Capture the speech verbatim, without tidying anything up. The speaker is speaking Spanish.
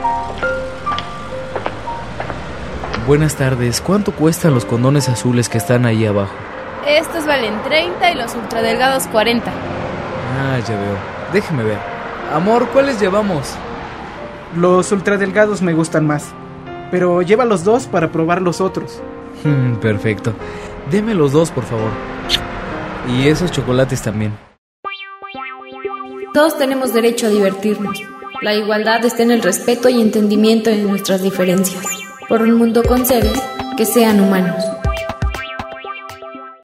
Buenas tardes, ¿cuánto cuestan los condones azules que están ahí abajo? Estos valen treinta y los ultradelgados cuarenta. Ah, ya veo. Déjeme ver. Amor, ¿cuáles llevamos? Los ultradelgados me gustan más, pero lleva los dos para probar los otros. Hmm, perfecto. Deme los dos, por favor. Y esos chocolates también. Todos tenemos derecho a divertirnos. La igualdad está en el respeto y entendimiento de nuestras diferencias. Por un mundo con seres que sean humanos.